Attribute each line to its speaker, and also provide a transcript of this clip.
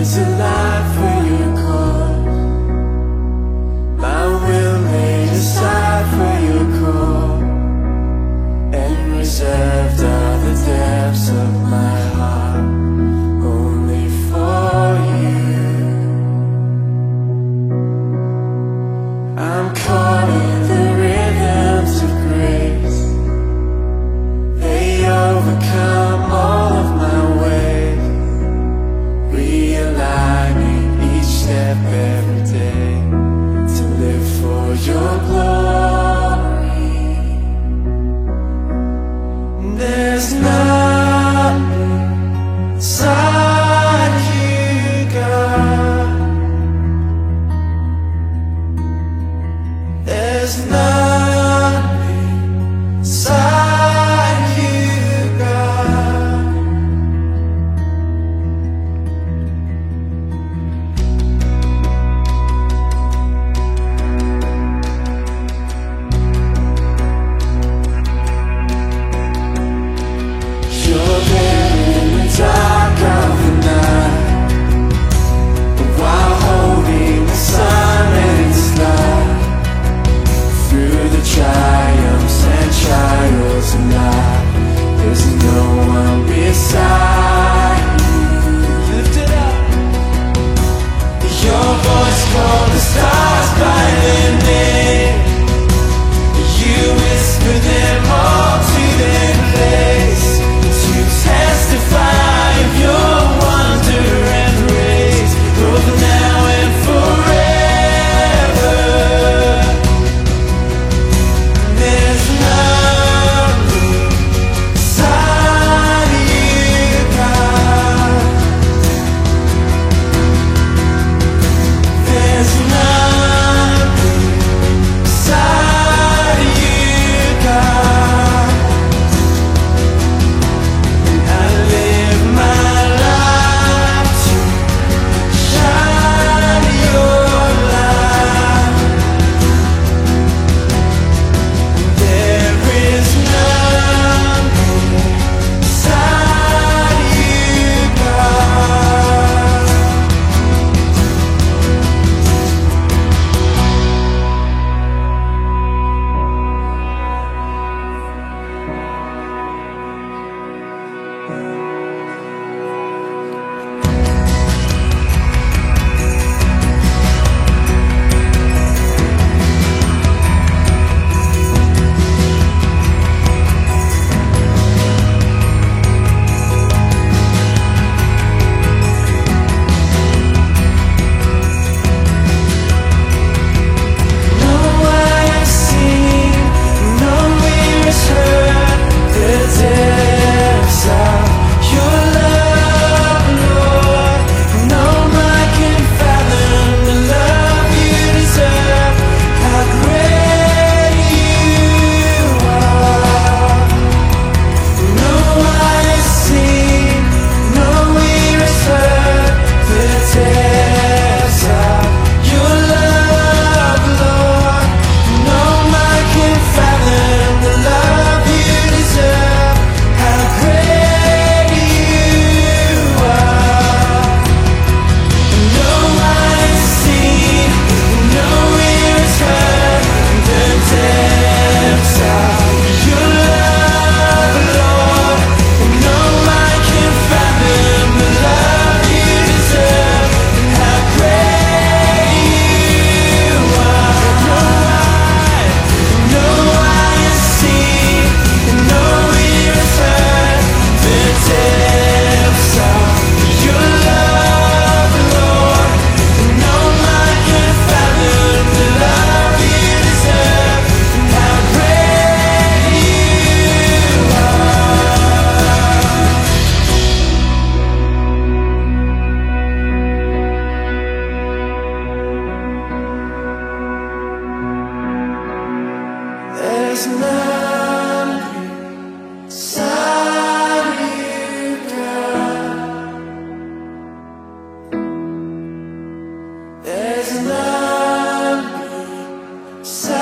Speaker 1: to life for your cause. My will laid aside for your call, and reserved are the depths of my heart only for you. I'm caught in the rhythms of grace. They overcome all of my ways, realigning each step every day to live for your glory. There's nothing inside you, God. There's nothing inside you, God. You're there in the dark of the night, while holding the sun and its light. Through the triumphs and trials of life, there's no one beside you. Lift it up. Your voice called the stars by their name. You whisper them all to their place, to testify of your wonder and praise, both now and forever. There's nothing inside you, God. There's nothing inside you, God. And I live my life to shine your light. There is nothing inside you, God. No eye has seen, no ear has heard the depths of your love, Lord. No mind can fathom the love you deserve. How great you are. No eye has seen, no ear has heard the depths of your love, Lord. No mind can fathom the love you deserve. How great you are. No eye has seen, no ear has heard the depths of your love, Lord. No mind can fathom the love you deserve. How great you are. No eye has seen, no ear has heard the depths of your love, Lord. No mind can fathom the love you deserve. How great you are. There's nothing inside you, God. There's nothing inside